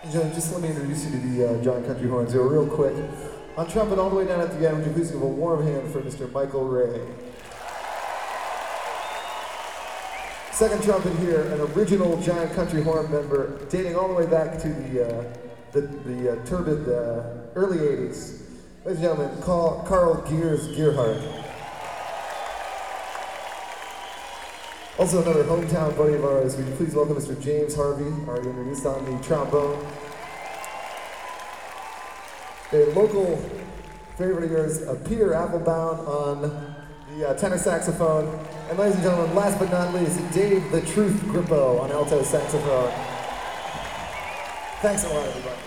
John, just let me introduce you to the John Country Horns here real quick. On trumpet all the way down at the end, would you please give a warm hand for Mr. Michael Ray. Second trumpet here, an original Giant Country Horn member dating all the way back to the turbid early 80s. Ladies and gentlemen, Carl Gears Gearhart. Also another hometown buddy of ours, would you please welcome Mr. James Harvey, already introduced on the trombone. A local favorite of yours, Peter Applebound on the tenor saxophone. And ladies and gentlemen, last but not least, Dave the Truth Grippo on alto saxophone. Thanks a lot, everybody.